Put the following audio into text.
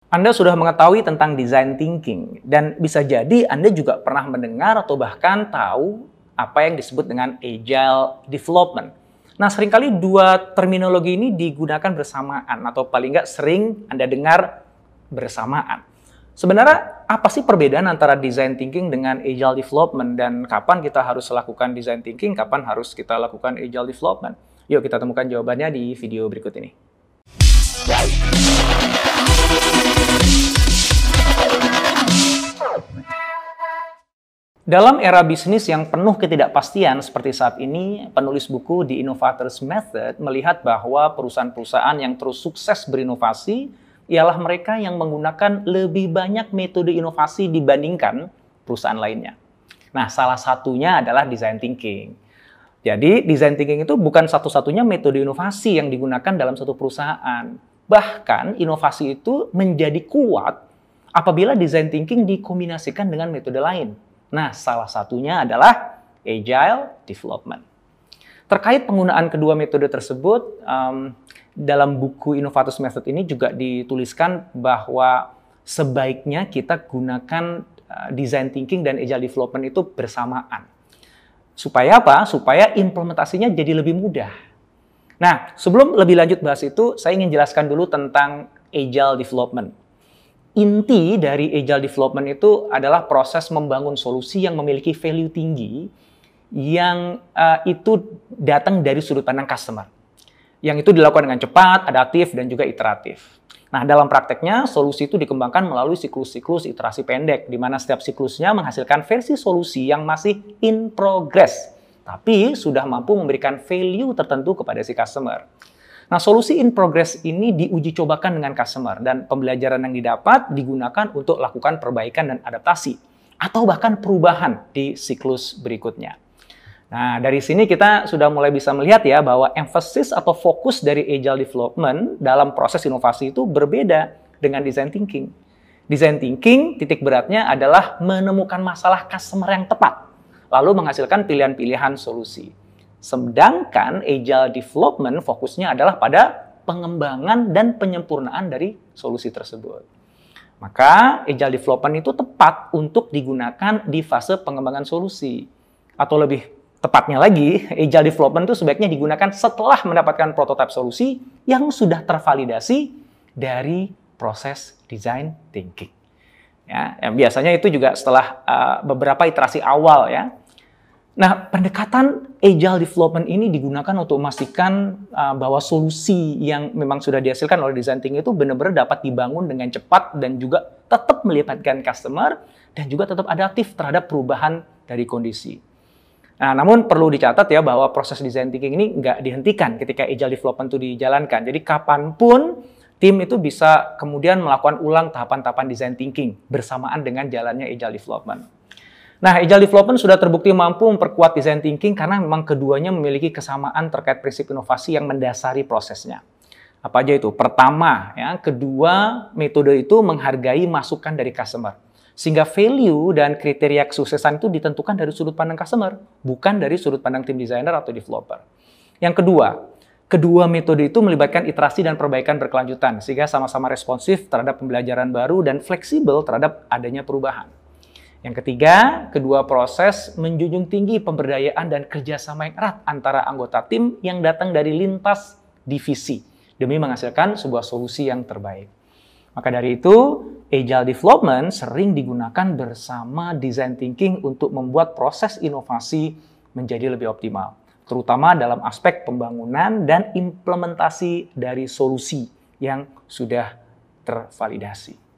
Anda sudah mengetahui tentang design thinking, dan bisa jadi Anda juga pernah mendengar atau bahkan tahu apa yang disebut dengan agile development. Nah, seringkali dua terminologi ini digunakan bersamaan, atau paling nggak sering Anda dengar bersamaan. Sebenarnya, apa sih perbedaan antara design thinking dengan agile development, dan kapan kita harus lakukan design thinking, kapan harus kita lakukan agile development? Yuk kita temukan jawabannya di video berikut ini. Dalam era bisnis yang penuh ketidakpastian seperti saat ini, penulis buku The Innovator's Method melihat bahwa perusahaan-perusahaan yang terus sukses berinovasi ialah mereka yang menggunakan lebih banyak metode inovasi dibandingkan perusahaan lainnya. Nah, salah satunya adalah design thinking. Jadi, design thinking itu bukan satu-satunya metode inovasi yang digunakan dalam satu perusahaan. Bahkan, inovasi itu menjadi kuat apabila design thinking dikombinasikan dengan metode lain. Nah, salah satunya adalah agile development. Terkait penggunaan kedua metode tersebut, dalam buku Innovator's Method ini juga dituliskan bahwa sebaiknya kita gunakan design thinking dan agile development itu bersamaan. Supaya apa? Supaya implementasinya jadi lebih mudah. Nah, sebelum lebih lanjut bahas itu, saya ingin jelaskan dulu tentang agile development. Inti dari agile development itu adalah proses membangun solusi yang memiliki value tinggi yang itu datang dari sudut pandang customer. Yang itu dilakukan dengan cepat, adaptif, dan juga iteratif. Nah, dalam prakteknya, solusi itu dikembangkan melalui siklus-siklus iterasi pendek, di mana setiap siklusnya menghasilkan versi solusi yang masih in progress, tapi sudah mampu memberikan value tertentu kepada si customer. Nah, solusi in progress ini diuji cobakan dengan customer, dan pembelajaran yang didapat digunakan untuk lakukan perbaikan dan adaptasi, atau bahkan perubahan di siklus berikutnya. Nah, dari sini kita sudah mulai bisa melihat ya bahwa emphasis atau fokus dari agile development dalam proses inovasi itu berbeda dengan design thinking. Design thinking, titik beratnya adalah menemukan masalah customer yang tepat, lalu menghasilkan pilihan-pilihan solusi. Sedangkan agile development fokusnya adalah pada pengembangan dan penyempurnaan dari solusi tersebut. Maka agile development itu tepat untuk digunakan di fase pengembangan solusi. Atau lebih tepatnya lagi, agile development itu sebaiknya digunakan setelah mendapatkan prototipe solusi yang sudah tervalidasi dari proses design thinking. Ya, biasanya itu juga setelah beberapa iterasi awal ya. Nah, pendekatan agile development ini digunakan untuk memastikan bahwa solusi yang memang sudah dihasilkan oleh design thinking itu benar-benar dapat dibangun dengan cepat dan juga tetap melibatkan customer dan juga tetap adaptif terhadap perubahan dari kondisi. Nah, namun perlu dicatat ya bahwa proses design thinking ini nggak dihentikan ketika agile development itu dijalankan. Jadi kapanpun tim itu bisa kemudian melakukan ulang tahapan-tahapan design thinking bersamaan dengan jalannya agile development. Nah, agile development sudah terbukti mampu memperkuat design thinking karena memang keduanya memiliki kesamaan terkait prinsip inovasi yang mendasari prosesnya. Apa aja itu? Pertama, ya, kedua metode itu menghargai masukan dari customer. Sehingga value dan kriteria kesuksesan itu ditentukan dari sudut pandang customer, bukan dari sudut pandang tim designer atau developer. Yang kedua, kedua metode itu melibatkan iterasi dan perbaikan berkelanjutan, sehingga sama-sama responsif terhadap pembelajaran baru dan fleksibel terhadap adanya perubahan. Yang ketiga, kedua proses menjunjung tinggi pemberdayaan dan kerjasama yang erat antara anggota tim yang datang dari lintas divisi demi menghasilkan sebuah solusi yang terbaik. Maka dari itu, agile development sering digunakan bersama design thinking untuk membuat proses inovasi menjadi lebih optimal, terutama dalam aspek pembangunan dan implementasi dari solusi yang sudah tervalidasi.